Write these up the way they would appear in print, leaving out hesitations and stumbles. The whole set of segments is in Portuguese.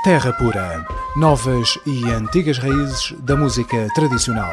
Terra Pura. Novas e antigas raízes da música tradicional.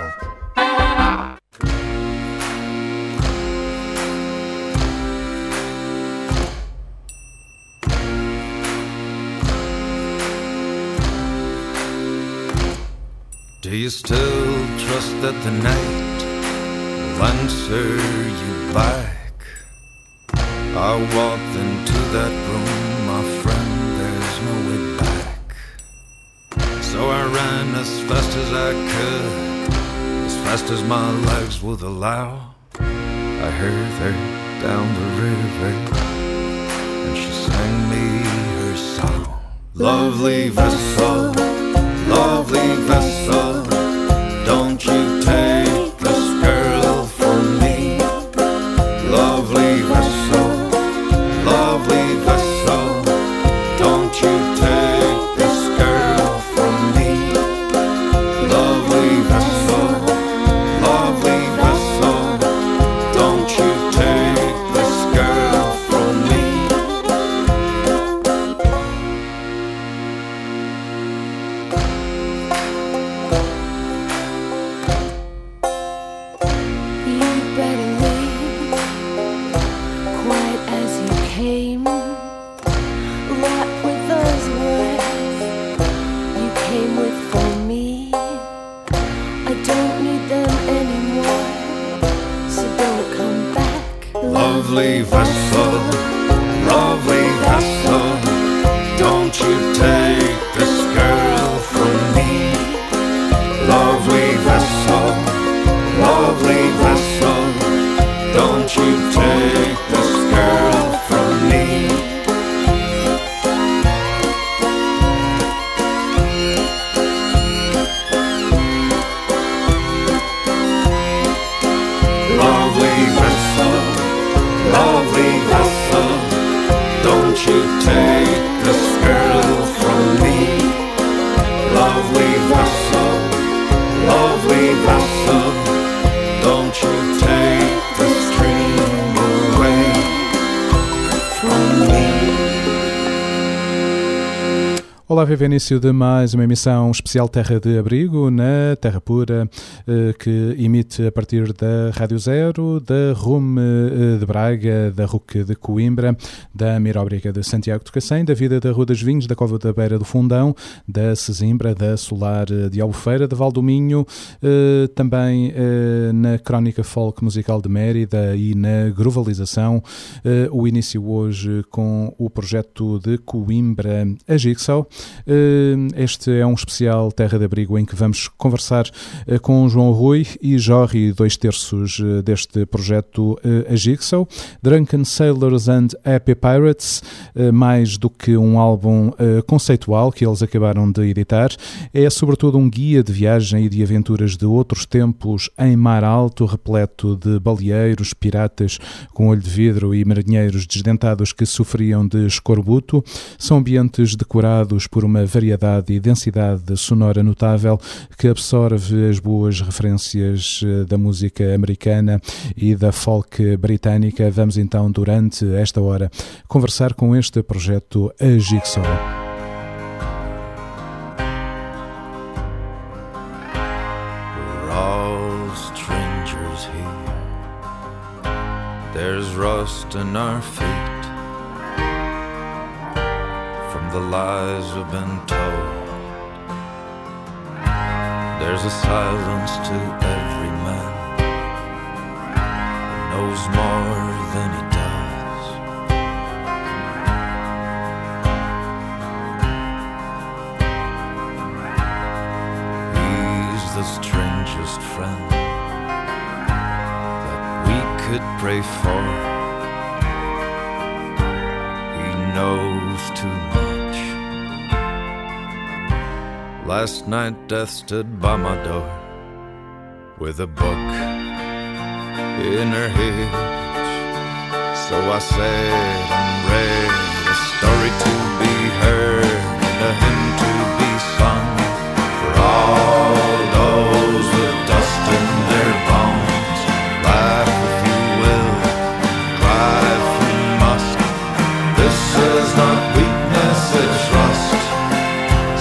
Do you still trust that the night will answer you back? I walked into that room, my friend, there's no way back. So I ran as fast as I could, as fast as my legs would allow. I heard her down the river, and she sang me her song. Lovely vessel, lovely vessel, don't you take this girl from me. Lovely vessel, lovely vessel, don't you take this girl from me. Lovely vessel, don't you take this girl from me. Lovely vessel, don't you take this girl from me. Lovely vessel, don't you take this girl from me. Lovely vessel, don't you take this girl from me. Lovely vessel, don't you take this dream away from me. Olá, viva início de mais uma emissão especial Terra de Abrigo na Terra Pura, que emite a partir da Rádio Zero, da RUM de Braga, da RUC de Coimbra, da Miróbriga de Santiago de Cacém, da Vida da Rua dos Vinhos, da Cova da Beira do Fundão, da Sesimbra, da Solar de Albufeira, da Valdominho, também na Crónica Folk Musical de Mérida e na Gruvalização. O início hoje com o projeto de Coimbra, a Jigsaw. Este é um especial Terra de Abrigo em que vamos conversar com João Rui e Jorge, 2/3 deste projeto, a Jigsaw. Drunken Sailors and Happy Pirates, mais do que um álbum conceitual que eles acabaram de editar, é sobretudo um guia de viagem e de aventuras de outros tempos em mar alto, repleto de baleeiros, piratas com olho de vidro e marinheiros desdentados que sofriam de escorbuto. São ambientes decorados por uma variedade e densidade sonora notável que absorve as boas referências da música americana e da folk britânica. Vamos então, durante esta hora, conversar com este projeto, a Jigsaw. We're all strangers here. There's rust in our feet from the lies we've been told. There's a silence to every man who knows more than he does. He's the strangest friend that we could pray for. He knows too much. Last night death stood by my door with a book in her hitch. So I sat and read a story to be heard and a hymn to be sung for all those with dust in their bones. Laugh if you will, cry if you must. This is not weakness, it's rust.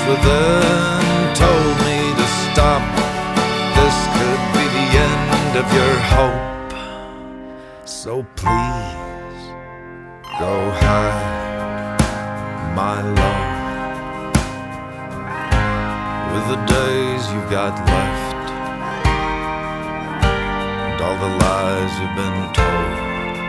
within told me to stop. This could be the end of your hope. So please, go hide, my love, with the days you've got left and all the lies you've been told.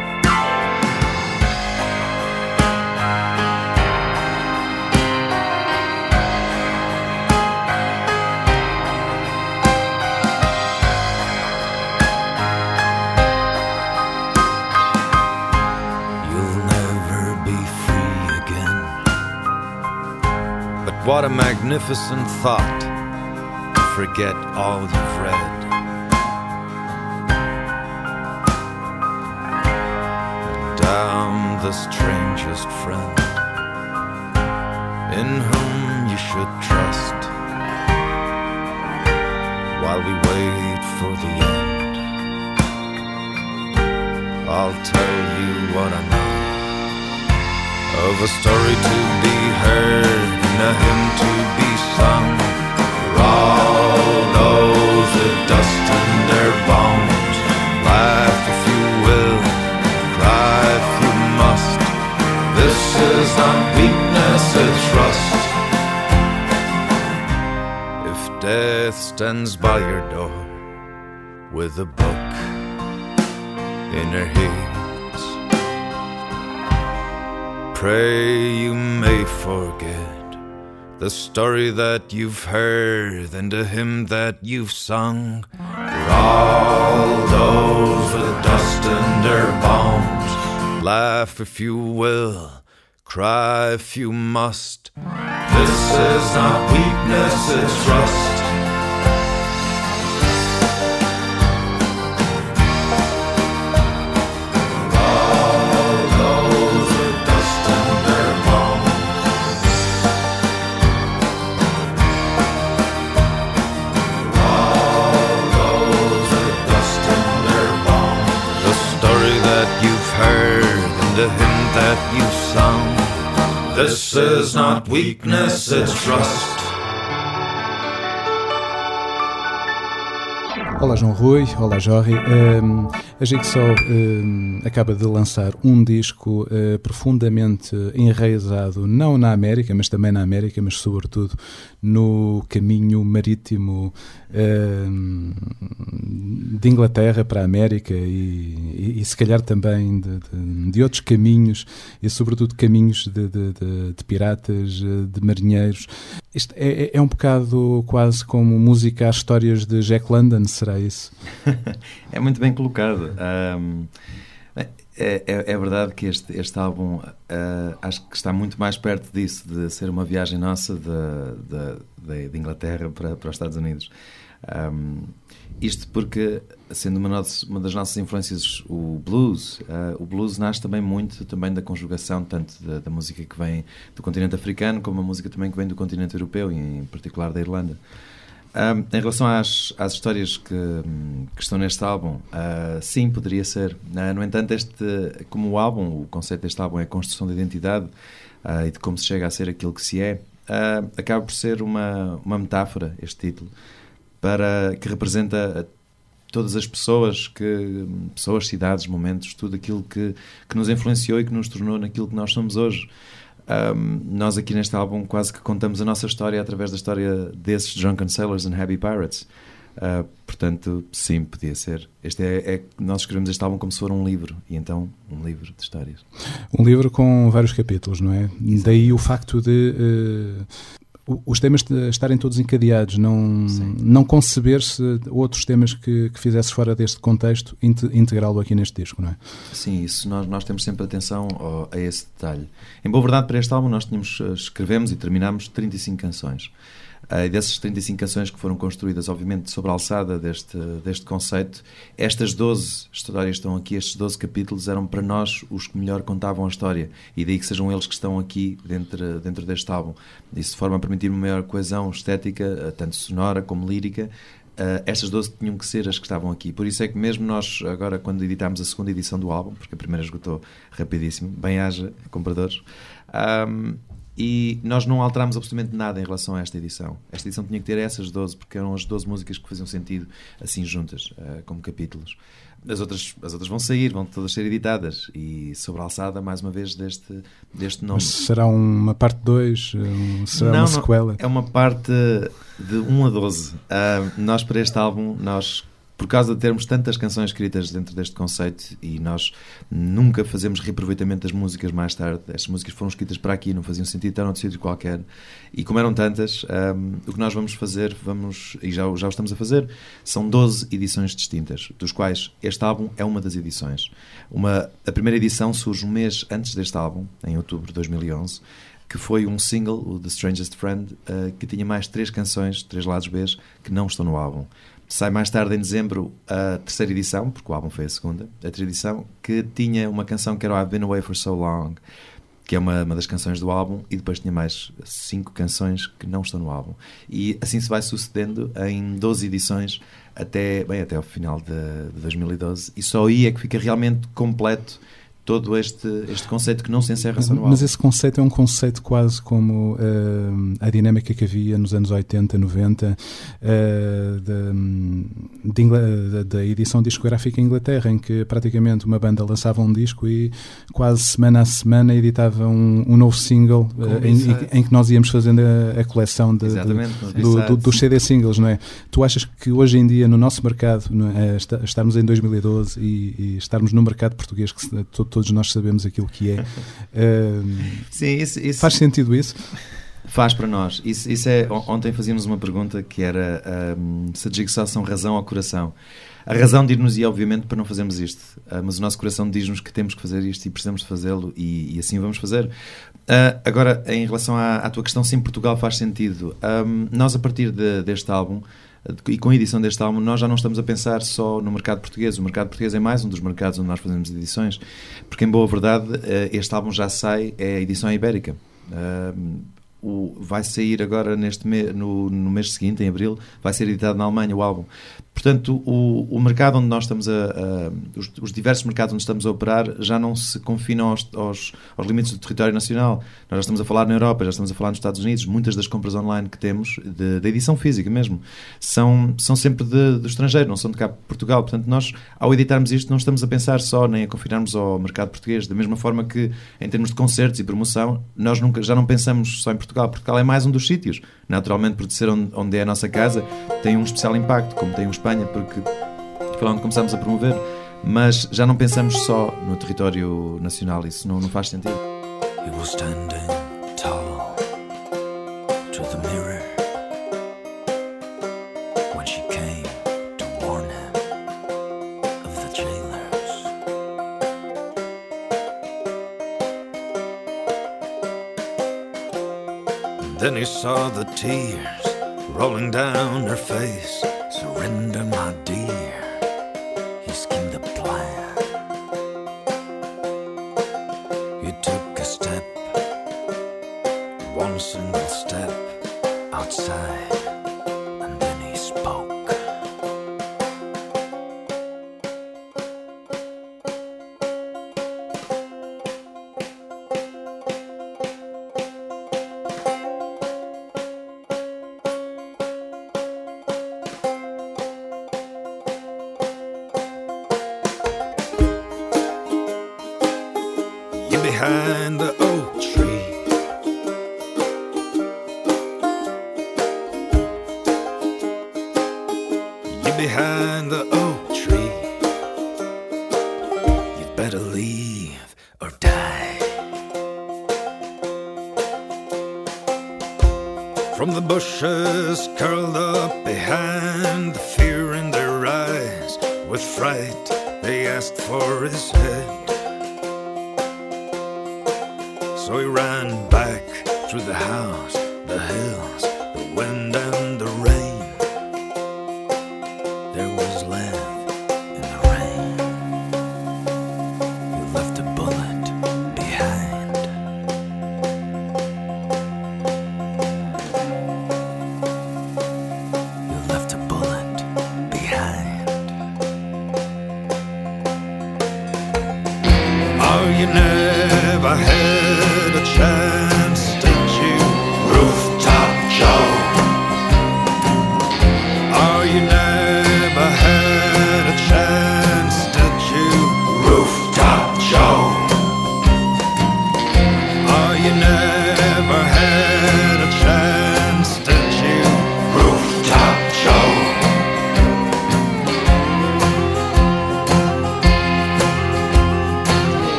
What a magnificent thought to forget all you've read. And I'm the strangest friend in whom you should trust while we wait for the end. I'll tell you what I know of a story to be heard and a hymn to be sung, for all those with dust in their bones. Laugh if you will, cry if you must. This is not weakness, it's trust. If death stands by your door with a book in her hands, pray you may forget the story that you've heard and a hymn that you've sung. For all those with dust in their bones, laugh if you will, cry if you must. This is not weakness, it's trust. The hymn that you sung. This is not weakness, it's trust. Olá João Rui, olá Jorge. A Jigsaw acaba de lançar um disco profundamente enraizado, não na América, mas também na América, mas sobretudo no caminho marítimo de Inglaterra para a América e se calhar também de outros caminhos e sobretudo caminhos de piratas, de marinheiros. Isto é um bocado quase como música às histórias de Jack London, será isso? É muito bem colocado. É verdade que este álbum acho que está muito mais perto disso, de ser uma viagem nossa de Inglaterra para os Estados Unidos. Isto porque, sendo uma das nossas influências o blues nasce também muito também da conjugação tanto da música que vem do continente africano como a música também que vem do continente europeu, e em particular da Irlanda. Em relação às histórias que estão neste álbum, sim, poderia ser. No entanto, como o conceito deste álbum é a construção de identidade e de como se chega a ser aquilo que se é, acaba por ser uma metáfora, este título, que representa todas as pessoas, cidades, momentos, tudo aquilo que nos influenciou e que nos tornou naquilo que nós somos hoje. Nós aqui neste álbum quase que contamos a nossa história através da história desses Drunken Sailors and Happy Pirates. Portanto, sim, podia ser. Nós escrevemos este álbum como se for um livro, e então um livro de histórias. Um livro com vários capítulos, não é? Exato. Daí o facto de os temas estarem todos encadeados, não conceber-se outros temas que fizesse fora deste contexto, integrá-lo aqui neste disco, não é? Sim, isso nós temos sempre atenção a esse detalhe. Em boa verdade, para este álbum nós escrevemos e terminámos 35 canções. E dessas 35 canções que foram construídas, obviamente, sobre a alçada deste conceito, estas 12 histórias estão aqui, estes 12 capítulos eram para nós os que melhor contavam a história, e daí que sejam eles que estão aqui dentro deste álbum. Isso de forma a permitir uma maior coesão estética, tanto sonora como lírica. Estas 12 tinham que ser as que estavam aqui. Por isso é que mesmo nós, agora, quando editámos a segunda edição do álbum, porque a primeira esgotou rapidíssimo, bem haja compradores, e nós não alterámos absolutamente nada em relação a esta edição. Esta edição tinha que ter essas 12, porque eram as 12 músicas que faziam sentido assim juntas, como capítulos. As outras vão sair, vão todas ser editadas, e sobre a alçada, mais uma vez, deste nome. Mas será uma parte 2? Será uma sequela? É uma parte de 1 a 12. Nós, para este álbum, por causa de termos tantas canções escritas dentro deste conceito, e nós nunca fazemos reaproveitamento das músicas mais tarde, estas músicas foram escritas para aqui, não faziam sentido estar noutro sítio qualquer, e como eram tantas, o que nós vamos fazer, e já o estamos a fazer, são 12 edições distintas, dos quais este álbum é uma das edições. A primeira edição surge um mês antes deste álbum, em outubro de 2011, que foi um single, o The Strangest Friend, que tinha mais 3 canções, 3 lados B, que não estão no álbum. Sai mais tarde, em dezembro, a terceira edição, porque o álbum foi a segunda, a terceira edição, que tinha uma canção que era I've Been Away For So Long, que é uma das canções do álbum, e depois tinha mais 5 canções que não estão no álbum. E assim se vai sucedendo em 12 edições até ao final de 2012, e só aí é que fica realmente completo todo este conceito que não se encerra só no álbum. Mas esse conceito é um conceito quase como a dinâmica que havia nos anos 80, 90 da edição discográfica em Inglaterra, em que praticamente uma banda lançava um disco e quase semana a semana editava um novo single em que nós íamos fazendo a coleção dos CD singles, não é? Tu achas que hoje em dia no nosso mercado, estarmos em 2012 e estarmos no mercado português, que todos nós sabemos aquilo que é. Sim, isso faz sentido isso? Faz para nós. Isso é, ontem fazíamos uma pergunta que era se a Jigsaw são razão ou coração. A razão dir-nos-ia, obviamente, para não fazermos isto, mas o nosso coração diz-nos que temos que fazer isto e precisamos de fazê-lo, e assim vamos fazer. Agora, em relação à tua questão, se em Portugal faz sentido, nós, a partir deste álbum, e com a edição deste álbum, nós já não estamos a pensar só no mercado português. O mercado português é mais um dos mercados onde nós fazemos edições, porque, em boa verdade, este álbum já sai, é a edição ibérica. Vai sair agora no mês seguinte, em abril, vai ser editado na Alemanha o álbum. Portanto, o mercado onde nós estamos os diversos mercados onde estamos a operar já não se confinam aos limites do território nacional. Nós já estamos a falar na Europa, já estamos a falar nos Estados Unidos. Muitas das compras online que temos, da edição física mesmo, são sempre do estrangeiro, não são de cá de Portugal. Portanto, nós, ao editarmos isto, não estamos a pensar só nem a confinarmos ao mercado português. Da mesma forma que, em termos de concertos e promoção, nós já não pensamos só em Portugal. Portugal é mais um dos sítios. Naturalmente, por ser onde é a nossa casa, tem um especial impacto, como tem Espanha, porque foi onde começamos a promover, mas já não pensamos só no território nacional. Isso não faz sentido. He was standing tall to the mirror when she came to warn him of the jailers. And then he saw the tears rolling down her face. Surrender, my dear. He schemed a plan. He took a step, one single step outside, and then he spoke. Behind the oak tree, you're behind the oak tree. You'd better leave or die. From the bushes curled up behind, the fear in their eyes, with fright they asked for his head. So he ran back through the house, the hills, the wind and the rain. There was love in the rain. You left a bullet behind. You left a bullet behind. Oh, you never had a chance to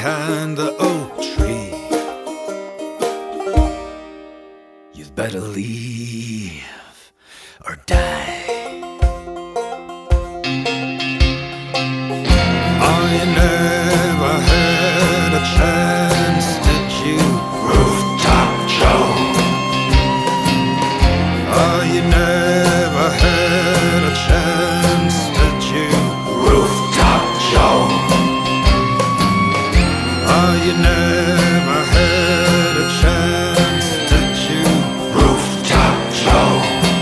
behind the oak tree. You'd better leave or die. Oh, you never had a chance, did you, Rooftop Joe? Oh, you never had a chance, did you, Rooftop Joe? Oh, you never had a chance, did you, Rooftop Joe?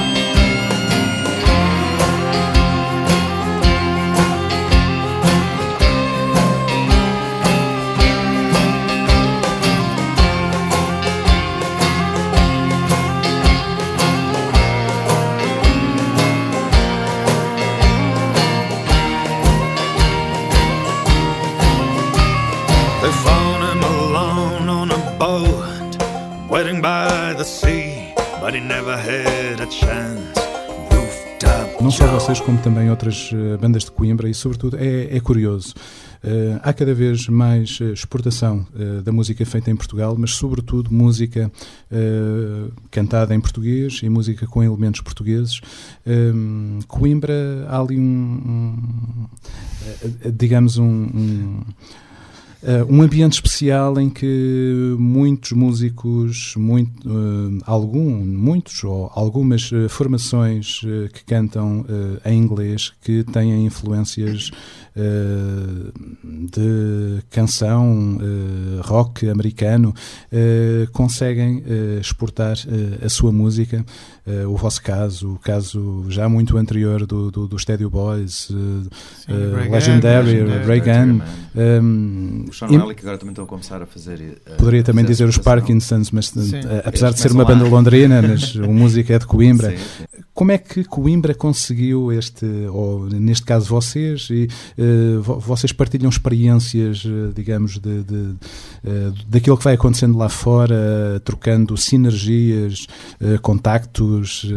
They found him alone on a boat, waiting by the sea, but he never had a chance. Rooftop Não só Joe. vocês, como também outras bandas de Coimbra, e sobretudo é curioso. Há cada vez mais exportação da música feita em Portugal, mas sobretudo música cantada em português e música com elementos portugueses. Coimbra, há ali digamos um ambiente especial em que muitos músicos, muitos ou algumas formações que cantam em inglês, que têm influências de canção rock americano, conseguem exportar a sua música. O vosso caso, o caso já muito anterior dos Stadio Boys, Legendary, Reagan. O Sean Riley, que agora também estão a começar a fazer. Poderia também dizer os Parkinsons, mas apesar de ser uma banda londrina, mas a música é de Coimbra. Sim, sim. Como é que Coimbra conseguiu ou neste caso vocês, vocês partilham experiências, digamos, daquilo que vai acontecendo lá fora, trocando sinergias, contactos?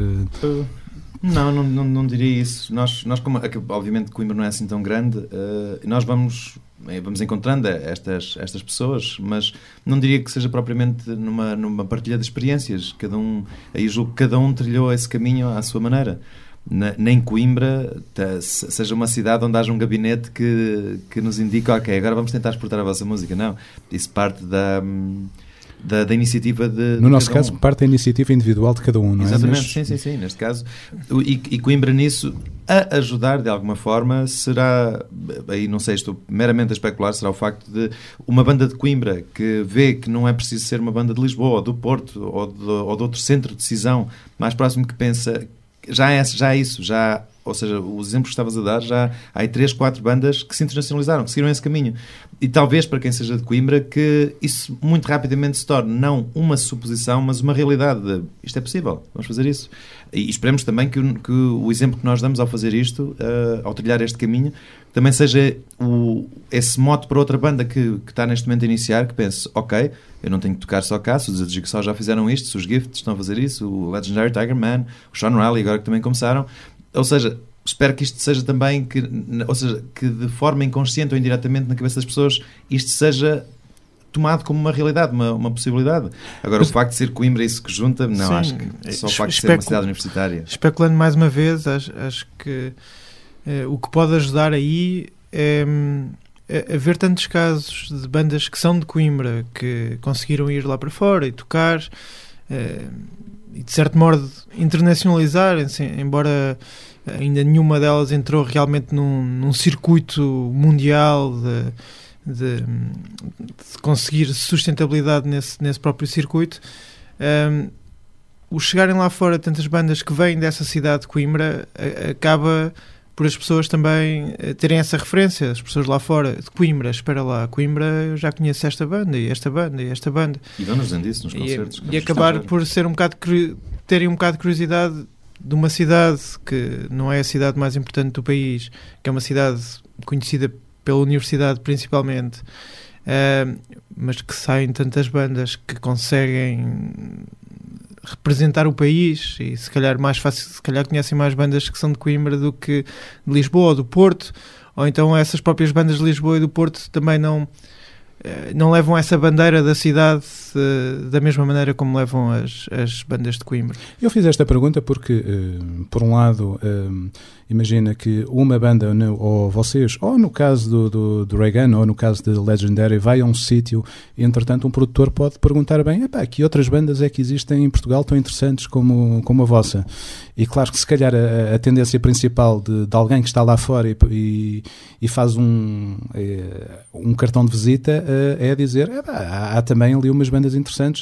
Não diria isso. Nós como, obviamente Coimbra não é assim tão grande, nós vamos encontrando estas pessoas, mas não diria que seja propriamente numa partilha de experiências. Aí julgo que cada um trilhou esse caminho à sua maneira. Nem Coimbra seja uma cidade onde haja um gabinete que nos indica, ok, agora vamos tentar exportar a vossa música. Não, isso parte da iniciativa de no nosso cada caso, parte da iniciativa individual de cada um, não é? Exatamente, sim, neste caso. E Coimbra nisso, a ajudar de alguma forma, será, aí não sei, estou meramente a especular, será o facto de uma banda de Coimbra que vê que não é preciso ser uma banda de Lisboa, ou do Porto, ou de outro centro de decisão mais próximo, que pensa, já é isso, ou seja, os exemplos que estavas a dar, já há 3, 4 bandas que se internacionalizaram, que seguiram esse caminho. E talvez para quem seja de Coimbra que isso muito rapidamente se torne não uma suposição, mas uma realidade. Isto é possível, vamos fazer isso. E esperemos também que o exemplo que nós damos ao fazer isto, ao trilhar este caminho, também seja esse mote para outra banda que está neste momento a iniciar, que pense, ok, eu não tenho que tocar só cá, se os Jigsaw já fizeram isto, se os Gift estão a fazer isso, o Legendary Tiger Man, o Sean Riley agora que também começaram. Ou seja, espero que isto seja também, que de forma inconsciente ou indiretamente na cabeça das pessoas, isto seja tomado como uma realidade, uma possibilidade. Agora, o facto de ser Coimbra isso que junta, não, sim, acho que só o facto de ser uma cidade universitária. Especulando mais uma vez, acho que o que pode ajudar aí é haver tantos casos de bandas que são de Coimbra, que conseguiram ir lá para fora e tocar, e de certo modo internacionalizarem-se, embora ainda nenhuma delas entrou realmente num circuito mundial de conseguir sustentabilidade nesse próprio circuito. O chegarem lá fora tantas bandas que vêm dessa cidade de Coimbra acaba por as pessoas também terem essa referência, as pessoas lá fora de Coimbra, espera lá, Coimbra eu já conheço esta banda e esta banda e esta banda. E vão-nos dizendo isso nos concertos. E acabar por ser terem um bocado de curiosidade de uma cidade que não é a cidade mais importante do país, que é uma cidade conhecida pela universidade principalmente, mas que saem tantas bandas que conseguem representar o país e se calhar conhecem mais bandas que são de Coimbra do que de Lisboa ou do Porto, ou então essas próprias bandas de Lisboa e do Porto também não não levam essa bandeira da cidade da mesma maneira como levam as bandas de Coimbra. Eu fiz esta pergunta porque, por um lado, imagina que uma banda, ou vocês, ou no caso do Reagan, ou no caso de Legendary, vai a um sítio e, entretanto, um produtor pode perguntar bem, que outras bandas é que existem em Portugal tão interessantes como a vossa? E claro que se calhar a tendência principal de alguém que está lá fora e faz um cartão de visita é dizer, há também ali umas bandas interessantes,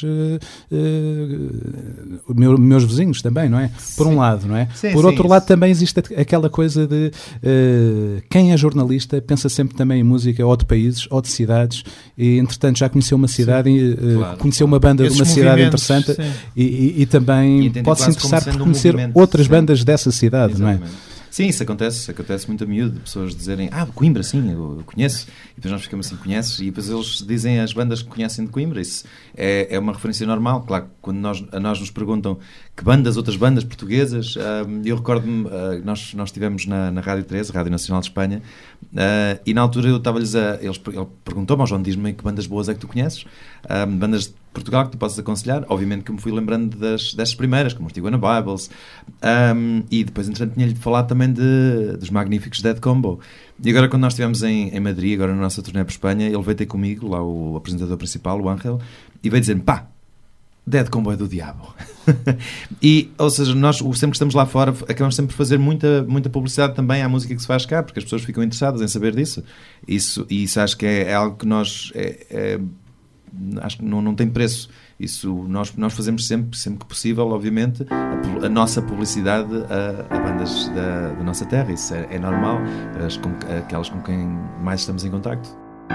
meus vizinhos também, não é? Por um lado, não é? Sim, por outro lado também existe aquela coisa de quem é jornalista pensa sempre também em música ou de países ou de cidades e entretanto já conheceu uma cidade, conheceu uma banda de uma cidade interessante e também pode se interessar por conhecer outras bandas dessa cidade. Exatamente. Não é? Sim, isso acontece muito a miúdo, de pessoas dizerem, Coimbra, sim, eu conheço, e depois nós ficamos assim, conheces, e depois eles dizem as bandas que conhecem de Coimbra, isso é uma referência normal. Claro, quando a nós nos perguntam que bandas, outras bandas portuguesas, eu recordo-me, nós estivemos na Rádio 13, Rádio Nacional de Espanha, e na altura eu estava-lhes ele perguntou-me, João, diz-me que bandas boas é que tu conheces, bandas de Portugal que tu possas aconselhar. Obviamente que me fui lembrando destas primeiras, como os Tijuana Bibles, e depois, entretanto, tinha-lhe falado também dos magníficos Dead Combo. E agora, quando nós estivemos em Madrid, agora na nossa turnê por Espanha, ele veio ter comigo, lá o apresentador principal, o Ángel, e veio dizer-me, Dead Combo é do diabo. E, ou seja, nós sempre que estamos lá fora acabamos sempre por fazer muita publicidade também à música que se faz cá, porque as pessoas ficam interessadas em saber disso. Isso acho que é algo que nós acho que não tem preço. Isso nós fazemos sempre que possível, obviamente, a nossa publicidade a bandas da nossa terra. Isso é normal, aquelas com quem mais estamos em contacto.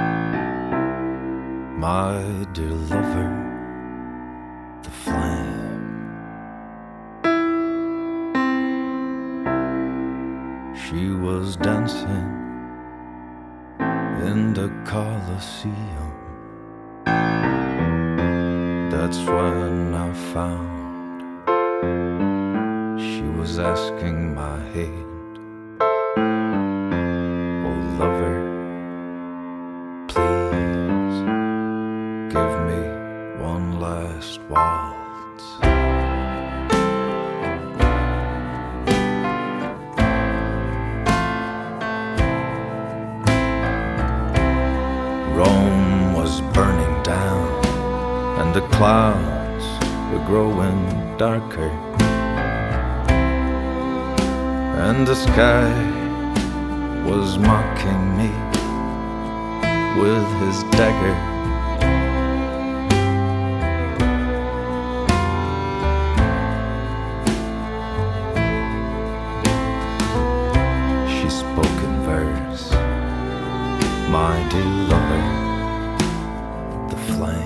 My dear lover, the flame, she was dancing in the Colosseum. That's when I found she was asking my hand, oh lover, please give me one last waltz. Rome was burning down and the clouds were growing darker, and the sky was mocking me with his dagger. She spoke in verse, my dear lover, the flame.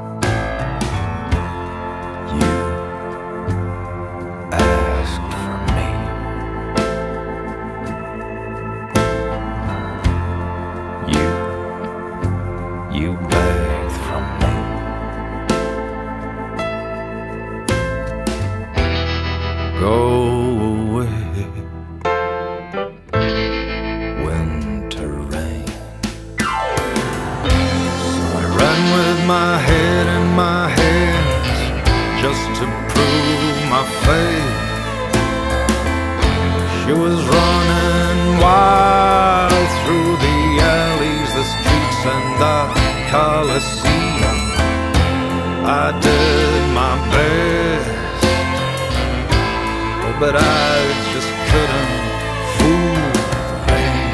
But I just couldn't fool the rain.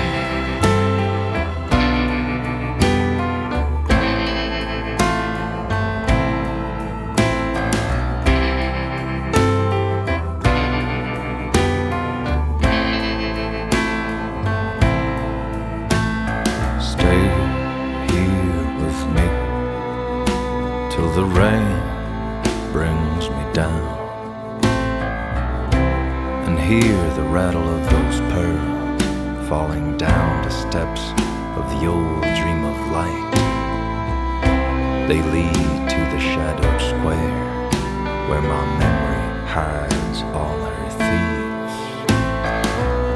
Stay here with me till the rain brings me down. Hear the rattle of those pearls falling down the steps of the old dream of light. They lead to the shadowed square where my memory hides all her thieves.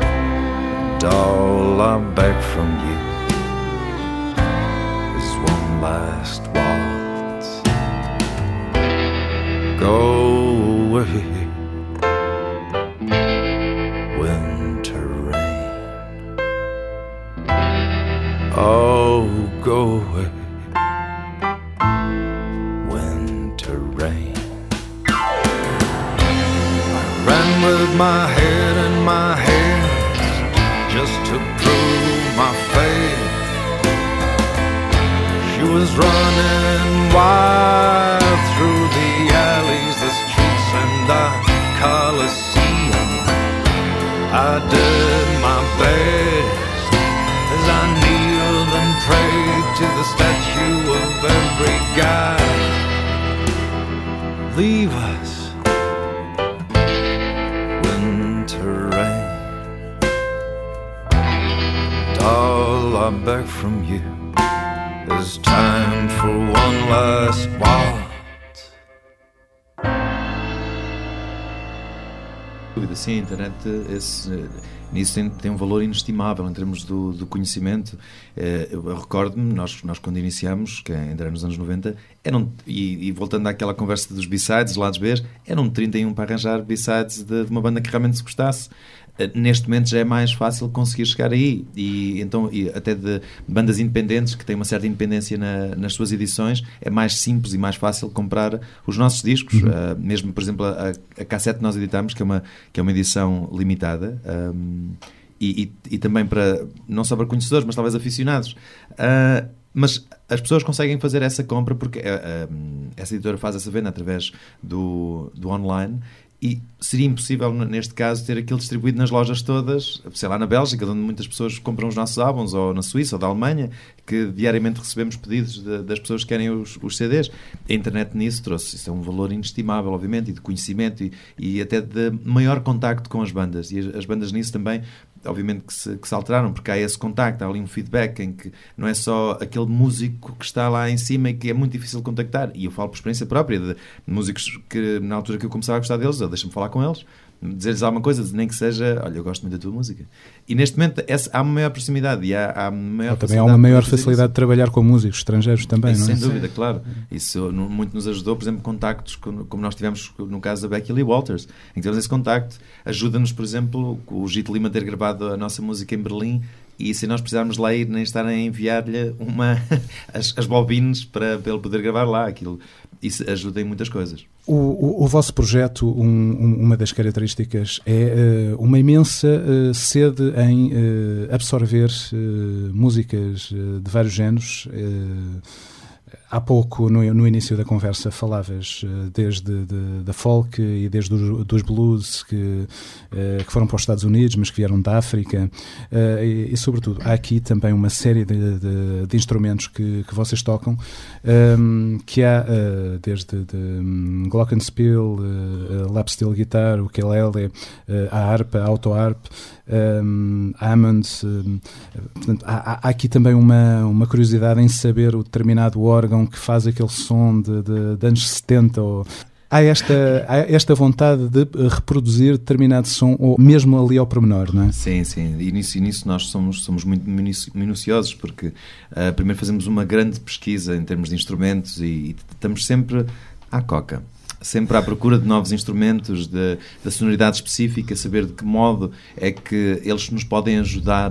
And all I beg from you is one one last waltz. Go away, winter rain. Oh, go away, winter rain. I ran with my head in my hands just to prove my faith. She was running wild through the alleys, the streets and the Coliseum. I did my best as I kneeled and prayed to the statue of every god. Leave us, winter rain. All I beg from you is time for one last waltz. Sim, a internet nisso tem um valor inestimável em termos do conhecimento. Eu recordo-me, nós quando iniciámos, que ainda era nos anos 90, e voltando àquela conversa dos B-sides, lados B, eram 31 para arranjar B-sides de uma banda que realmente se gostasse. Neste momento já é mais fácil conseguir chegar aí, e até de bandas independentes que têm uma certa independência nas suas edições, é mais simples e mais fácil comprar os nossos discos. Mesmo, por exemplo, a cassete que nós editamos, que é uma edição limitada, e também não só para conhecedores, mas talvez aficionados. Mas as pessoas conseguem fazer essa compra porque essa editora faz essa venda através do online. E seria impossível, neste caso, ter aquilo distribuído nas lojas todas, sei lá, na Bélgica, onde muitas pessoas compram os nossos álbuns, ou na Suíça, ou da Alemanha, que diariamente recebemos pedidos das pessoas que querem os CDs. A internet nisso trouxe, isso é um valor inestimável, obviamente, e de conhecimento, e até de maior contacto com as bandas. E as bandas nisso também, obviamente, que se alteraram, porque há esse contacto, há ali um feedback em que não é só aquele músico que está lá em cima e que é muito difícil contactar. E eu falo por experiência própria de músicos que, na altura que eu começava a gostar deles, deixa-me falar com eles, dizer-lhes alguma coisa, nem que seja, olha, eu gosto muito da tua música. E neste momento há uma maior proximidade e há maior também há uma maior facilidade de trabalhar com músicos estrangeiros também, isso, não é? Sem dúvida, claro. Isso muito nos ajudou, por exemplo, contactos como nós tivemos no caso da Becky Lee Walters, em que tivemos esse contacto. Ajuda-nos, por exemplo, o Gito Lima ter gravado a nossa música em Berlim, e se nós precisarmos lá ir, nem estar a enviar-lhe as bobines para ele poder gravar lá, isso ajuda em muitas coisas. O vosso projeto, uma das características é uma imensa sede em absorver músicas de vários géneros. Há pouco, no início da conversa, falavas desde da folk e desde dos blues que foram para os Estados Unidos, mas que vieram da África, e sobretudo, há aqui também uma série de instrumentos que vocês tocam, que há desde glockenspiel, lap steel guitar, ukulele, a harpa, a auto-harp, Hammond. Portanto, há aqui também uma curiosidade em saber o determinado órgão que faz aquele som de anos 70. Há esta vontade de reproduzir determinado som, ou mesmo ali ao pormenor, não é? Sim, sim. E nisso nós somos muito minuciosos, porque primeiro fazemos uma grande pesquisa em termos de instrumentos e estamos sempre à coca. Sempre à procura de novos instrumentos, da sonoridade específica, saber de que modo é que eles nos podem ajudar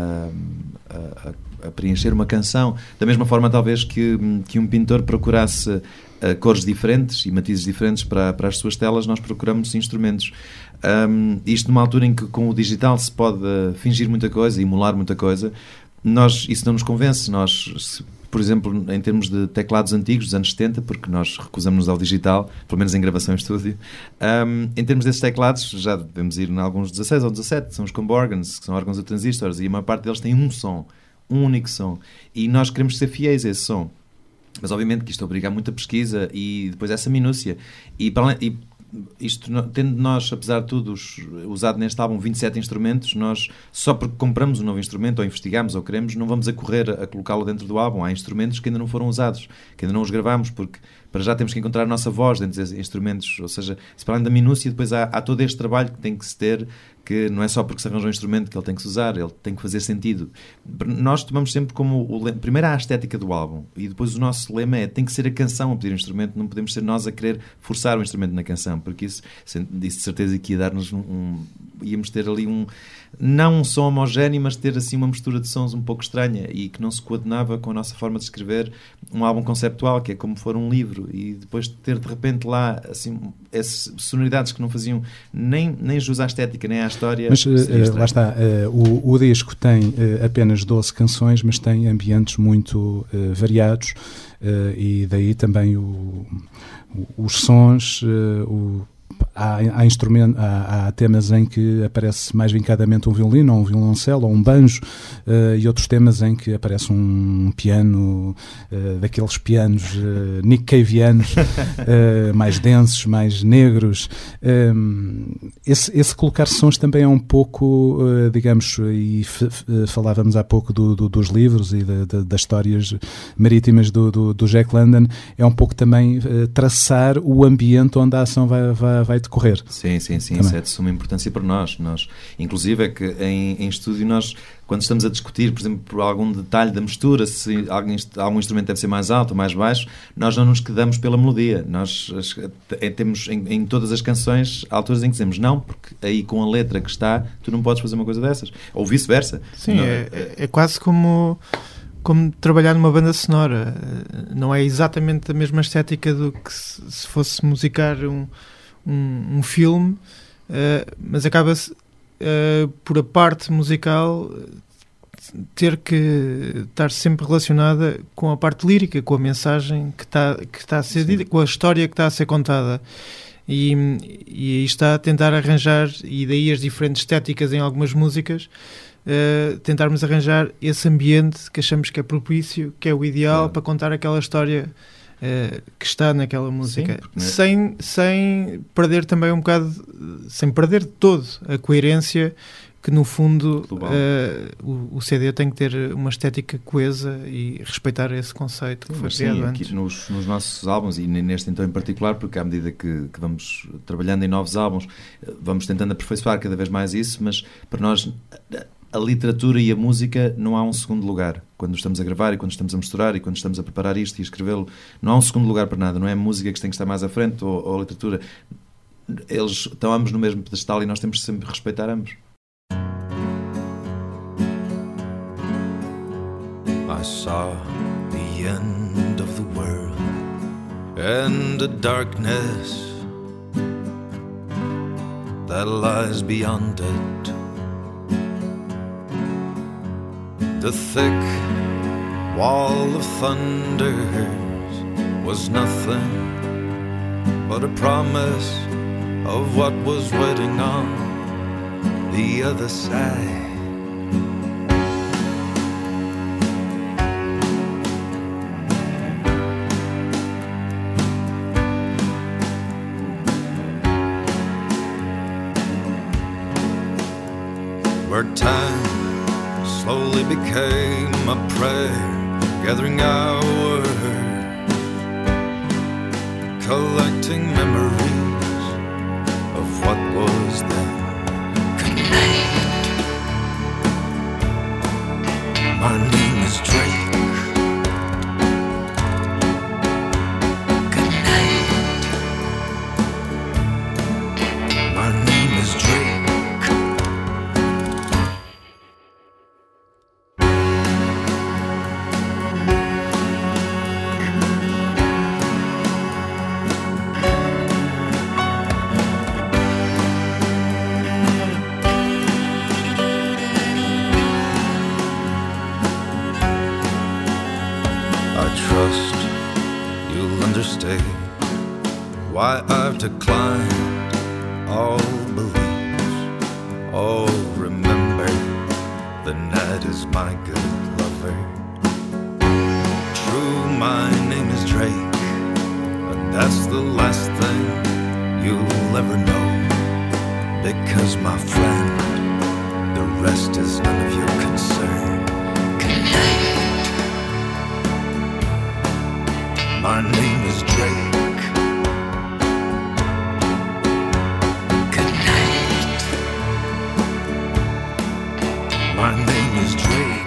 a preencher uma canção. Da mesma forma, talvez, que um pintor procurasse cores diferentes e matizes diferentes para as suas telas, nós procuramos instrumentos. Isto numa altura em que com o digital se pode fingir muita coisa, emular muita coisa, isso não nos convence. Por exemplo, em termos de teclados antigos dos anos 70, porque nós recusamos-nos ao digital, pelo menos em gravação em estúdio, em termos desses teclados, já devemos ir em alguns 16 ou 17, são os combo organs, que são órgãos de transistores, e a maior parte deles tem um único som, e nós queremos ser fiéis a esse som. Mas obviamente que isto obriga a muita pesquisa e depois essa minúcia. Isto, tendo nós, apesar de tudo, usado neste álbum 27 instrumentos, nós, só porque compramos um novo instrumento, ou investigamos, ou queremos, não vamos a correr a colocá-lo dentro do álbum. Há instrumentos que ainda não foram usados, que ainda não os gravamos, porque para já temos que encontrar a nossa voz dentro desses instrumentos. Ou seja, se para além da minúcia, depois há todo este trabalho que tem que se ter, que não é só porque se arranja um instrumento que ele tem que se usar, ele tem que fazer sentido. Nós tomamos sempre como primeiro a estética do álbum, e depois o nosso lema tem que ser a canção a pedir o instrumento, não podemos ser nós a querer forçar o instrumento na canção, porque isso de certeza que ia dar-nos íamos ter ali não um som homogéneo, mas ter assim uma mistura de sons um pouco estranha e que não se coordenava com a nossa forma de escrever um álbum conceptual, que é como for um livro, e depois ter de repente lá assim, essas sonoridades que não faziam nem jus à estética nem à história. Mas lá está, o disco tem apenas 12 canções, mas tem ambientes muito variados, e daí também os sons, há temas em que aparece mais vincadamente um violino, ou um violoncelo, ou um banjo, e outros temas em que aparece um piano, daqueles pianos Nick Caveanos, mais densos, mais negros. Esse colocar sons também é um pouco, digamos, e falávamos há pouco dos livros e das histórias marítimas do Jack London, é um pouco também traçar o ambiente onde a ação vai decorrer. Sim, isso é de suma importância para nós. Inclusive é que em estúdio nós, quando estamos a discutir, por exemplo, por algum detalhe da mistura, se algum instrumento deve ser mais alto ou mais baixo, nós não nos quedamos pela melodia. Nós temos em todas as canções alturas em que dizemos não, porque aí com a letra que está, tu não podes fazer uma coisa dessas. Ou vice-versa. Sim, é quase como trabalhar numa banda sonora. Não é exatamente a mesma estética do que se fosse musicar um filme, mas acaba-se por a parte musical ter que estar sempre relacionada com a parte lírica, com a mensagem que está a ser dita, com a história que está a ser contada. E aí está a tentar arranjar, e daí as diferentes estéticas em algumas músicas, tentarmos arranjar esse ambiente que achamos que é propício, que é o ideal para contar aquela história que está naquela música. Sim, sem perder também um bocado, sem perder de todo a coerência, que no fundo o CD tem que ter uma estética coesa e respeitar esse conceito que foi criado antes. Aqui nos nossos álbuns, e neste então em particular, porque à medida que vamos trabalhando em novos álbuns, vamos tentando aperfeiçoar cada vez mais isso, mas para nós a literatura e a música não há um segundo lugar. Quando estamos a gravar e quando estamos a misturar e quando estamos a preparar isto e a escrevê-lo, não há um segundo lugar para nada. Não é a música que tem que estar mais à frente ou a literatura. Eles estão ambos no mesmo pedestal e nós temos que sempre respeitar ambos. I saw the end of the world and the darkness that lies beyond it. The thick wall of thunders was nothing but a promise of what was waiting on the other side. Where time slowly became a prayer, gathering hours, collecting memories of what was then. Good night. My name is Drake. Good night. My name is Drake. Why I've declined all beliefs. Oh, remember, the night is my good lover. True, my name is Drake, and that's the last thing you'll ever know. Because, my friend, the rest is none of your concern. Good night. My name is Drake. Good night. My name is Drake.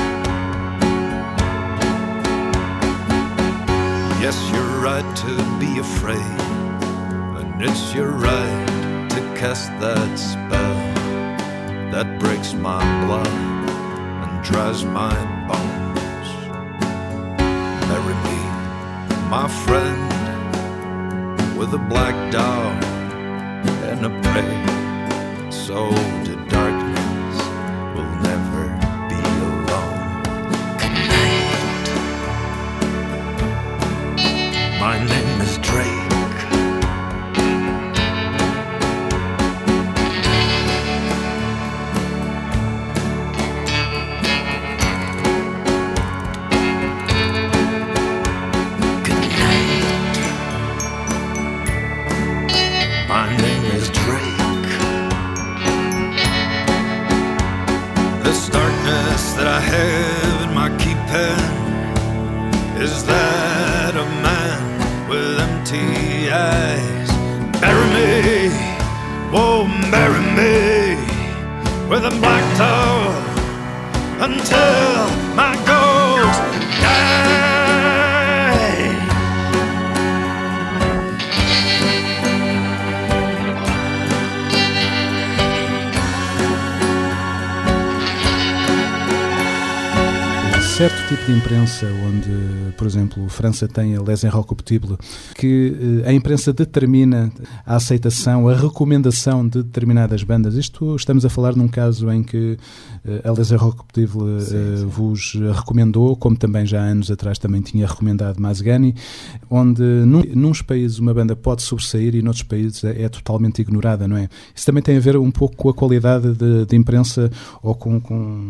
Yes, you're right to be afraid, and it's your right to cast that spell that breaks my blood and dries my bones. Marry me, my friend, with a black dog and a prayer, so the darkness will never be alone. Good night. My name is Drake. That I have in my keeping is that of man with empty eyes. Bury me, oh bury me with a black dog until my ghost dies. Certo tipo de imprensa onde, por exemplo, França tem a Les Inrecuptibles, que a imprensa determina a aceitação, a recomendação de determinadas bandas. Isto estamos a falar num caso em que a Les Inrecuptibles vos recomendou, como também já há anos atrás também tinha recomendado Mazgani, onde nuns países uma banda pode sobressair e noutros países é totalmente ignorada, não é? Isso também tem a ver um pouco com a qualidade de imprensa ou com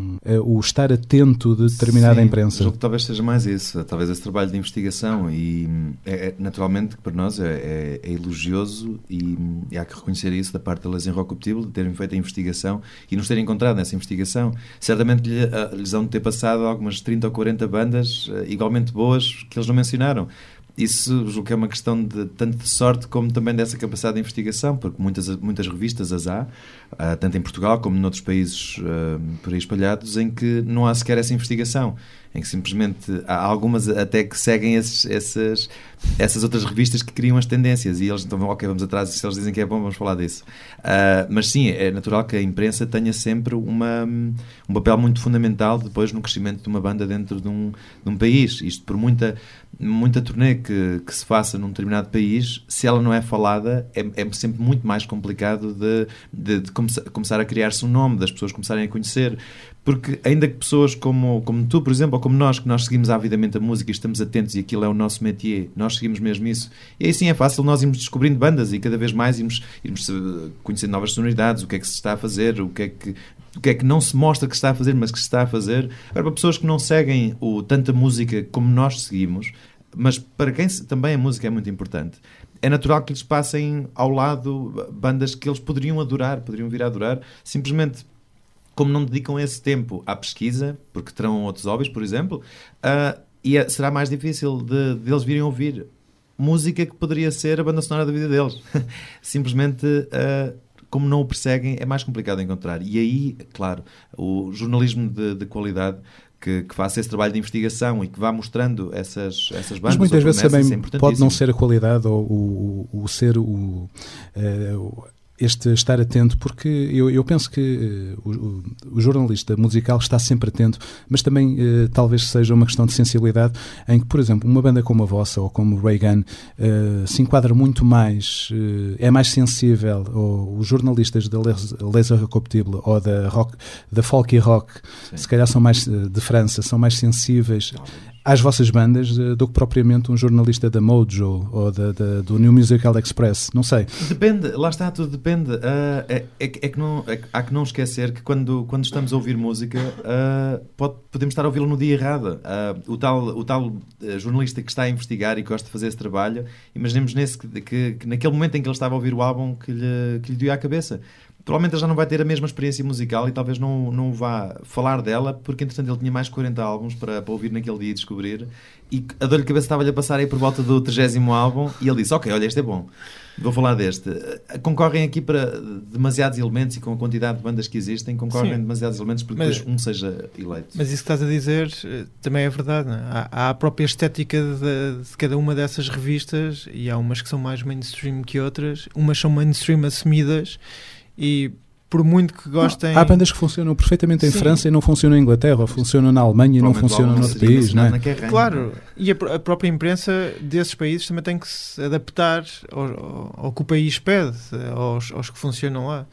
o estar atento de determinada imprensa. Julgo que talvez seja mais isso, talvez esse trabalho de investigação, e naturalmente que para nós é elogioso e há que reconhecer isso da parte da Les Inrecuptibles, de terem feito a investigação e nos terem encontrado nessa investigação. Certamente lhes vão ter passado algumas 30 ou 40 bandas igualmente boas que eles não mencionaram. Isso julgo que é uma questão de tanto de sorte como também dessa capacidade de investigação, porque muitas revistas as há, tanto em Portugal como noutros países por aí espalhados, em que não há sequer essa investigação, em que simplesmente há algumas até que seguem essas outras revistas que criam as tendências, e eles então vão, ok, vamos atrás, se eles dizem que é bom, vamos falar disso. Mas sim, é natural que a imprensa tenha sempre um papel muito fundamental depois no crescimento de uma banda dentro de um país. Isto por muita turnê que se faça num determinado país, se ela não é falada, é sempre muito mais complicado de começar a criar-se um nome, das pessoas começarem a conhecer. Porque ainda que pessoas como tu, por exemplo, ou como nós, que nós seguimos avidamente a música e estamos atentos e aquilo é o nosso métier, nós seguimos mesmo isso. E aí sim é fácil nós irmos descobrindo bandas e cada vez mais irmos conhecendo novas sonoridades, o que é que se está a fazer, o que é que não se mostra que se está a fazer, mas que se está a fazer. Agora, para pessoas que não seguem tanta música como nós seguimos, mas para quem também a música é muito importante, é natural que lhes passem ao lado bandas que eles poderiam vir a adorar, simplesmente como não dedicam esse tempo à pesquisa, porque terão outros hobbies, por exemplo, e será mais difícil de eles virem ouvir música que poderia ser a banda sonora da vida deles. Simplesmente, como não o perseguem, é mais complicado de encontrar. E aí, claro, o jornalismo de qualidade que faça esse trabalho de investigação e que vá mostrando essas bandas. Mas muitas vezes também pode não ser a qualidade ou este estar atento, porque eu penso que o jornalista musical está sempre atento, mas também talvez seja uma questão de sensibilidade, em que, por exemplo, uma banda como a vossa ou como Reagan se enquadra muito mais, é mais sensível, ou os jornalistas da Les Inrecuptibles ou da folk e rock, sim, se calhar são mais de França, são mais sensíveis às vossas bandas do que propriamente um jornalista da Mojo ou do New Musical Express, não sei. Depende, lá está, tudo depende. Há que não esquecer que quando estamos a ouvir música, podemos estar a ouvi-la no dia errado. O tal jornalista que está a investigar e que gosta de fazer esse trabalho, imaginemos que naquele momento em que ele estava a ouvir o álbum que lhe deu à cabeça. provavelmente já não vai ter a mesma experiência musical e talvez não vá falar dela, porque entretanto ele tinha mais de 40 álbuns para ouvir naquele dia e descobrir, e a dor de cabeça estava-lhe a passar aí por volta do 30º álbum, e ele disse, ok, olha, este é bom, vou falar deste. Concorrem aqui para demasiados elementos, e com a quantidade de bandas que existem, concorrem demasiados elementos para que depois um seja eleito. Mas isso que estás a dizer também é verdade, não é? Há a própria estética de cada uma dessas revistas, e há umas que são mais mainstream que outras, umas são mainstream assumidas, e por muito que gostem... Há bandas que funcionam perfeitamente em França e não funcionam em Inglaterra, ou funcionam na Alemanha e não funcionam no outro país, não é? Claro, e a própria imprensa desses países também tem que se adaptar ao que o país pede, aos que funcionam lá.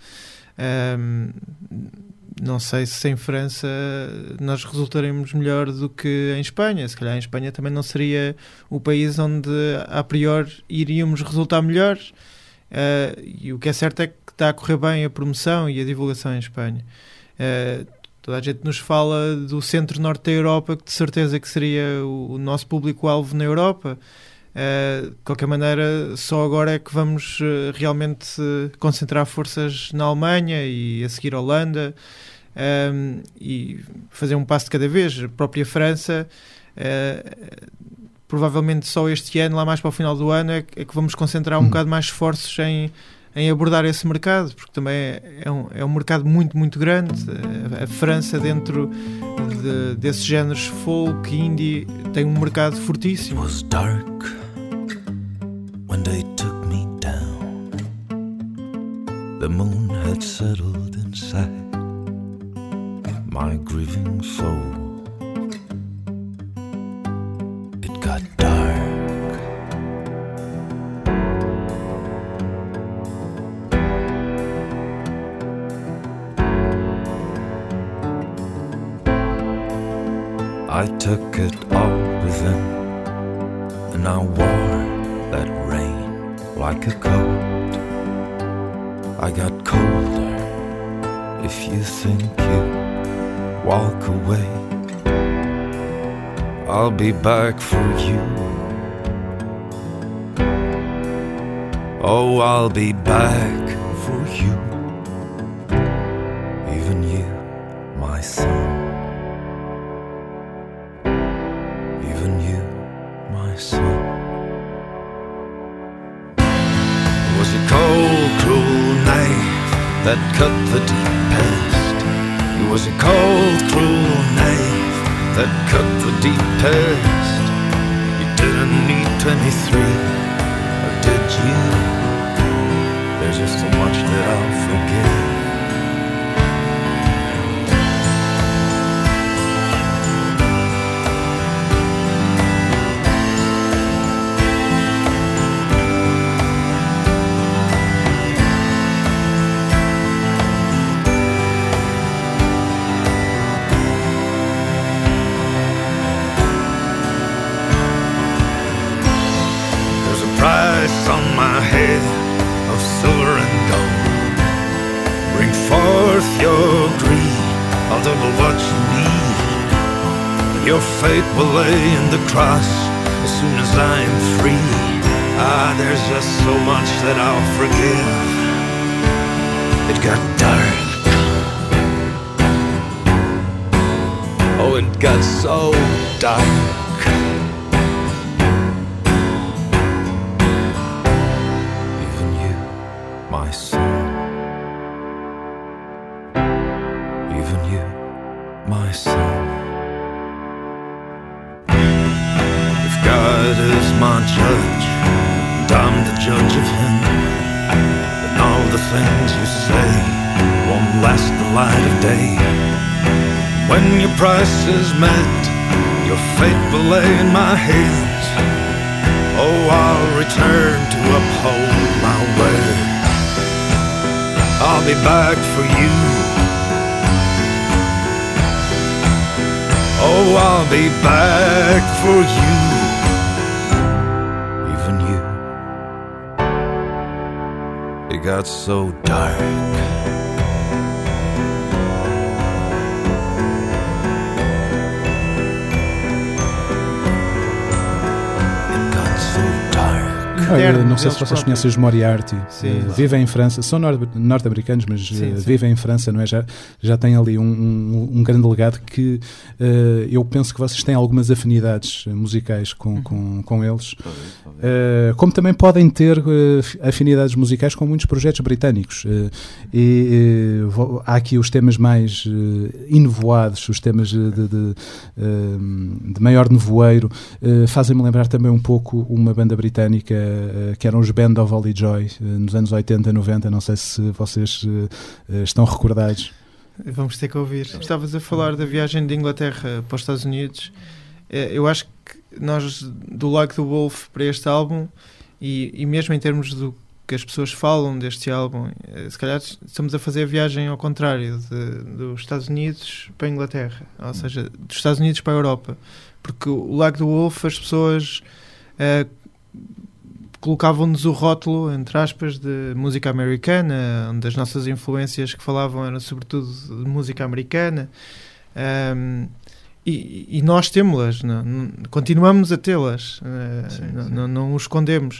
Não sei se em França nós resultaremos melhor do que em Espanha. Se calhar em Espanha também não seria o país onde a priori iríamos resultar melhor. E o que é certo é que está a correr bem a promoção e a divulgação em Espanha. Toda a gente nos fala do centro-norte da Europa, que de certeza que seria o nosso público-alvo na Europa. De qualquer maneira, só agora é que vamos realmente concentrar forças na Alemanha e a seguir a Holanda, e fazer um passo de cada vez. A própria França, provavelmente só este ano, lá mais para o final do ano, é que vamos concentrar um bocado mais esforços em abordar esse mercado, porque também é um mercado muito, muito grande. A França, dentro desses géneros folk, indie, tem um mercado fortíssimo. It was dark when they took me down. The moon had settled inside my grieving soul. It got dark. I took it all within, and I wore that rain like a coat. I got colder if you think you walk away. I'll be back for you. Oh, I'll be back for you. Even you, my son. Even you, my son. It was a cold, cruel knife that cut the deepest. It was a cold, cruel knife that cut the deepest. You didn't need 23, or did you? There's just so much that I'll forgive. On my head of silver and gold, bring forth your greed, I'll double what you need. Your fate will lay in the cross as soon as I am free. There's just so much that I'll forgive. It got dark. Oh, it got so dark. My son, even you, my son. If God is my judge, and I'm the judge of him, then all the things you say won't last the light of day. When your price is met, your fate will lay in my hands. Oh, I'll return to uphold my word. I'll be back for you. Oh, I'll be back for you. Even you. It got so dark. Não sei se vocês conhecem os Moriarty. Vivem em França, são norte-americanos, mas vivem em França, não é? Já têm ali um grande legado que eu penso que vocês têm algumas afinidades musicais com eles. Como também podem ter afinidades musicais com muitos projetos britânicos. Há aqui os temas mais enovoados, os temas de maior nevoeiro. Fazem-me lembrar também um pouco uma banda britânica que eram os Band of Holly Joy, nos anos 80, 90, não sei se vocês estão recordados. Vamos ter que ouvir. Estavas a falar da viagem de Inglaterra para os Estados Unidos. Eu acho que nós, do Like the Wolf para este álbum, e mesmo em termos do que as pessoas falam deste álbum, se calhar estamos a fazer a viagem ao contrário, dos Estados Unidos para a Inglaterra, ou seja, dos Estados Unidos para a Europa, porque o Like the Wolf, as pessoas colocavam-nos o rótulo, entre aspas, de música americana, onde as nossas influências que falavam eram sobretudo de música americana, e nós temos-las, continuamos a tê-las, não o escondemos.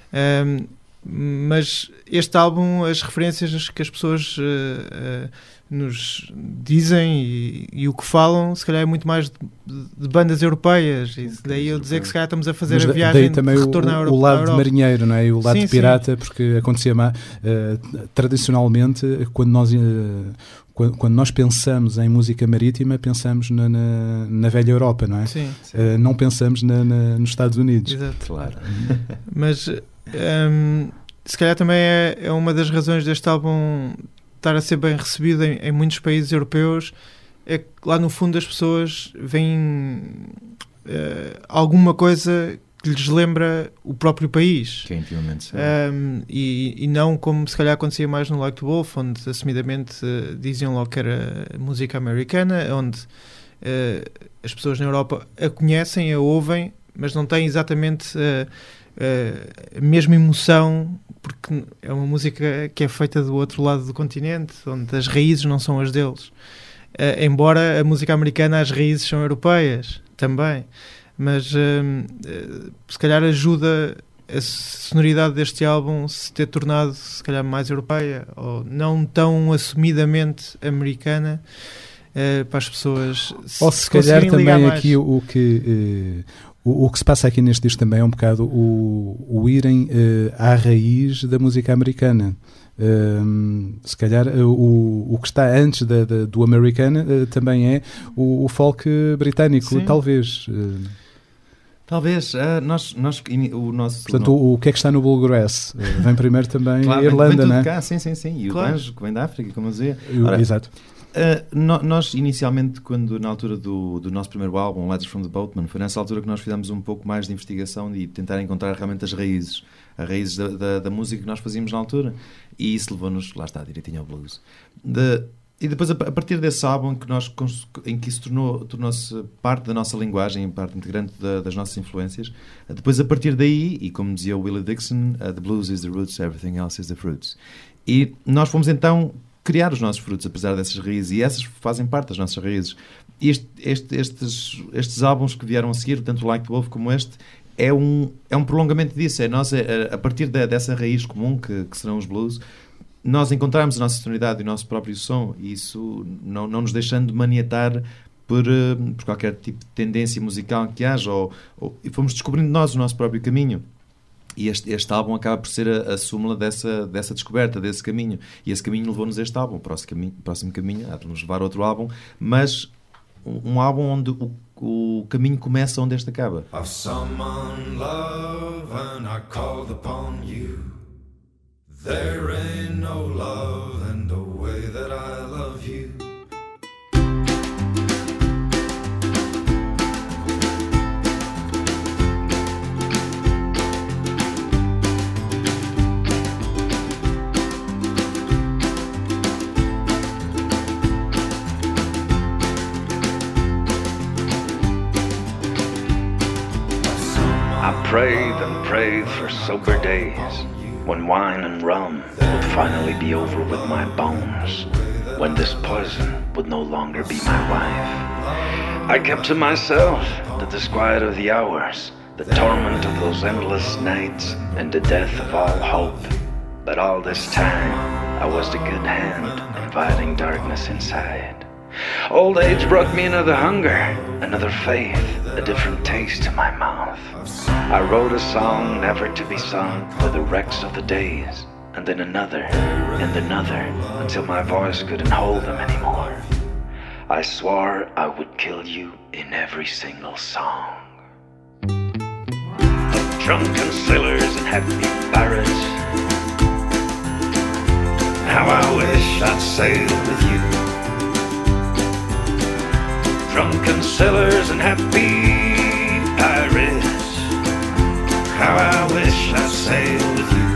Mas este álbum, as referências que as pessoas nos dizem e o que falam, se calhar é muito mais de bandas europeias, e daí eu dizer que se calhar estamos a fazer a viagem de retorno à Europa. O lado de marinheiro, não é? E o lado de pirata, porque acontecia tradicionalmente, quando nós pensamos em música marítima, pensamos na velha Europa, não é? Sim. Não pensamos nos Estados Unidos. Exato. Claro. Mas se calhar também é uma das razões deste álbum estar a ser bem recebido em muitos países europeus, é que lá no fundo as pessoas veem alguma coisa que lhes lembra o próprio país. Que é intimamente e não como se calhar acontecia mais no Like the Wolf, onde assumidamente diziam logo que era música americana, onde as pessoas na Europa a conhecem, a ouvem, mas não têm exatamente a mesma emoção, porque é uma música que é feita do outro lado do continente, onde as raízes não são as deles. Embora a música americana, as raízes são europeias também, mas se calhar ajuda a sonoridade deste álbum se ter tornado se calhar mais europeia, ou não tão assumidamente americana, para as pessoas ou se calhar também aqui o que se passa aqui neste disco também é um bocado o irem à raiz da música americana. Se calhar o que está antes do americano também é o folk britânico. Sim. Talvez o nosso... Portanto, o que é que está no Bluegrass? Vem primeiro também a Irlanda, não é? Cá, sim. E o banjo que vem da África, como eu dizia. Exato. Nós inicialmente, na altura do nosso primeiro álbum, Letters from the Boatman, foi nessa altura que nós fizemos um pouco mais de investigação e tentar encontrar realmente as raízes da música que nós fazíamos na altura, e isso levou-nos, lá está, direitinho ao blues. E depois, a partir desse álbum em que isso tornou-se parte da nossa linguagem, parte integrante das nossas influências, depois a partir daí, e como dizia o Willie Dixon, the blues is the roots, everything else is the fruits. E nós fomos então criar os nossos frutos, apesar dessas raízes, e essas fazem parte das nossas raízes. E estes álbuns que vieram a seguir, tanto o Like the Wolf como este, é um prolongamento disso. É nós, a partir dessa raiz comum que serão os blues, nós encontrarmos a nossa sonoridade e o nosso próprio som, e isso não nos deixando de maniatar por qualquer tipo de tendência musical que haja, e fomos descobrindo nós o nosso próprio caminho. E este álbum acaba por ser a súmula dessa descoberta, desse caminho. E esse caminho levou-nos a este álbum. O próximo caminho há de nos levar a outro álbum, mas um álbum onde o caminho começa onde este acaba. I've summoned love and I called upon you. There ain't no love in the way that I love you. Prayed and prayed for sober days, when wine and rum would finally be over with my bones, when this poison would no longer be my wife. I kept to myself the disquiet of the hours, the torment of those endless nights, and the death of all hope. But all this time, I was the good hand, inviting darkness inside. Old age brought me another hunger, another faith, a different taste in my mouth. I wrote a song never to be sung with the wrecks of the days, and then another, and another, until my voice couldn't hold them anymore. I swore I would kill you in every single song. Of drunken sailors and happy pirates, how I wish I'd sail with you. Drunken sailors and happy pirates, how I wish I'd sail with you.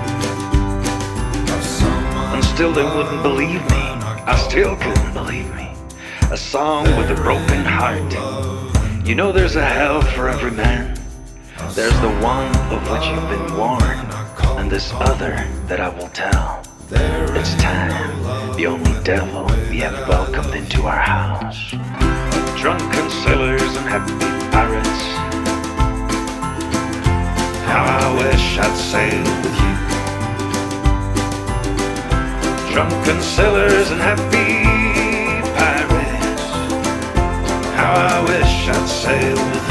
And still they wouldn't believe me, I still couldn't believe me. A song with a broken heart. You know there's a hell for every man. There's the one of which you've been warned, and this other that I will tell. It's time, the only devil we have welcomed into our house. Drunken sailors and happy pirates, how I wish I'd sail with you. Drunken sailors and happy pirates, how I wish I'd sail with you.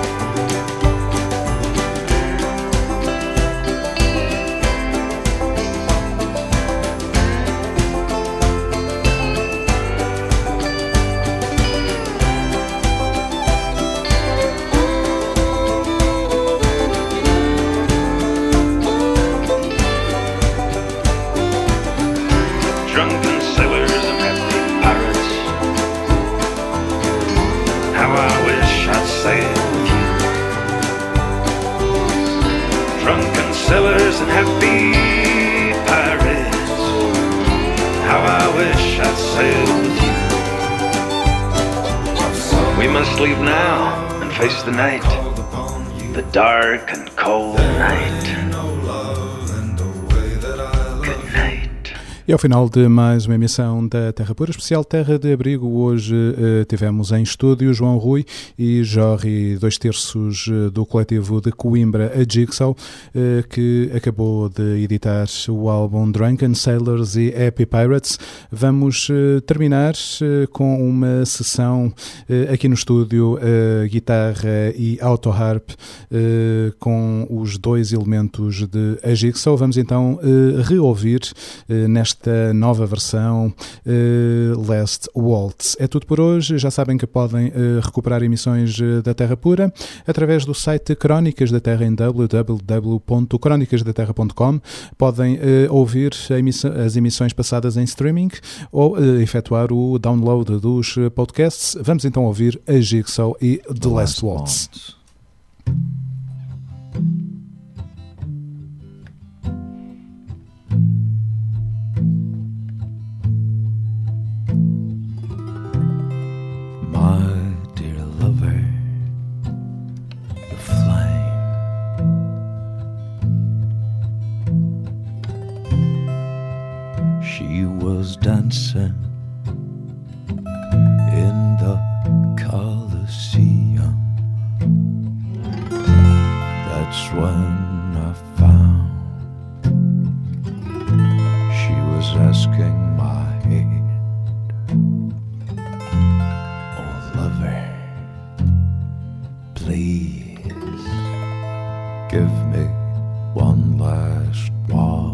Drunken sailors and happy pirates, how I wish I'd sail with you. Drunken sailors and happy pirates, how I wish I'd sail with you. We must leave now and face the night, the dark and cold night. E ao final de mais uma emissão da Terra Pura, especial Terra de Abrigo, hoje tivemos em estúdio João Rui e Jorge, 2/3 do coletivo de Coimbra, a Jigsaw, que acabou de editar o álbum Drunken Sailors e Happy Pirates. Vamos terminar com uma sessão aqui no estúdio, guitarra e auto-harp, com os dois elementos de a Jigsaw. Vamos então reouvir nesta nova versão Last Waltz. É tudo por hoje. Já sabem que podem recuperar emissões da Terra Pura através do site Crónicas da Terra em www.cronicasdaterra.com. Podem ouvir as emissões passadas em streaming ou efetuar o download dos podcasts. Vamos então ouvir a Jigsaw e The Last Waltz. She was dancing in the Colosseum. That's when I found she was asking my hand, oh lover, please give me one last waltz.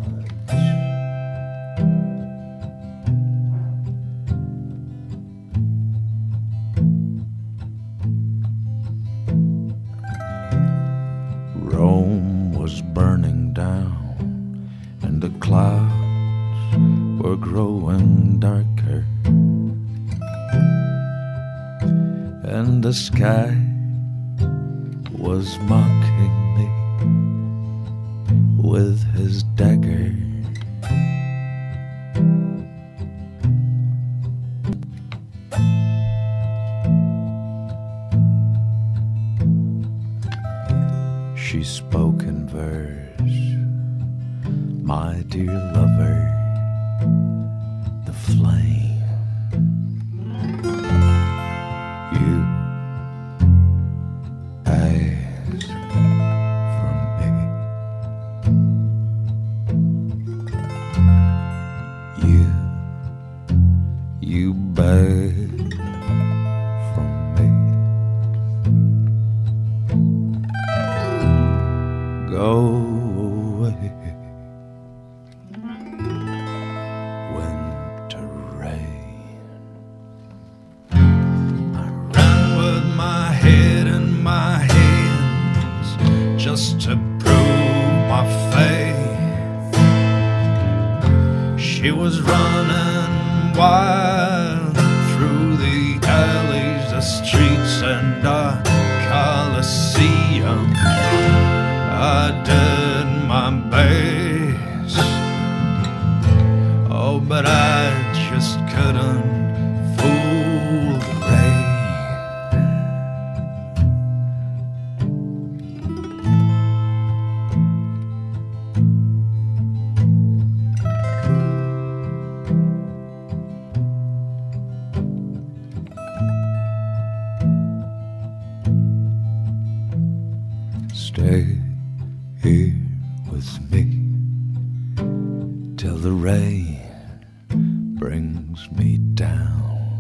Rome was burning down and the clouds were growing darker, and the sky was mocking me with his dagger. She spoke in verse, my dear lover, the flame. You, I Stay from me. Go away. Winter rain. I ran with my head in my hands just to prove my faith. She was running wild through the alleys, the streets, and the Coliseum. I did my best, oh, but I just couldn't fool the rain. Stay here with me till the rain brings me down,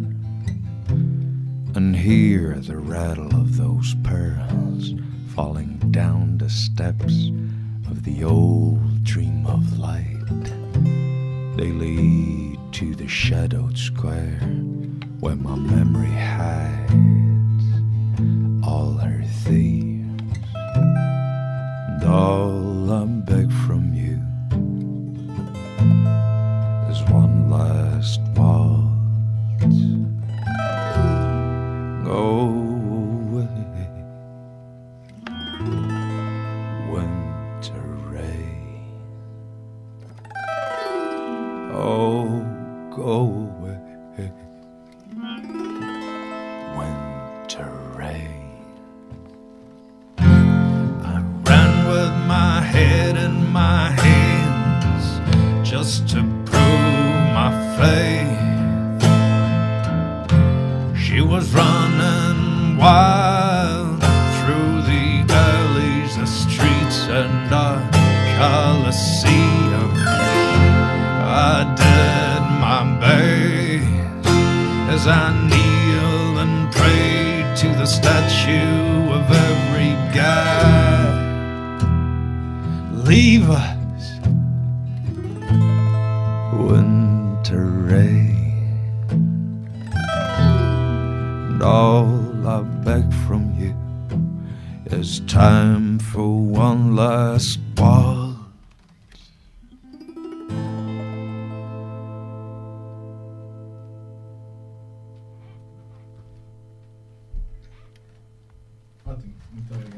and hear the rattle of those pearls falling down the steps of the old dream of light. They lead to the shadowed square where my memory hides all her thieves. And all I beg from you is one last waltz. Go away, winter rain. Oh, go away, winter rain. My head in my hands just to prove my faith. She was running wild through the alleys, the streets, and the Coliseum. I did my best as I kneel and prayed to the statue of every guy. Leave us, winter rain, and all I beg from you is time for one last waltz. Ótimo, muito obrigado.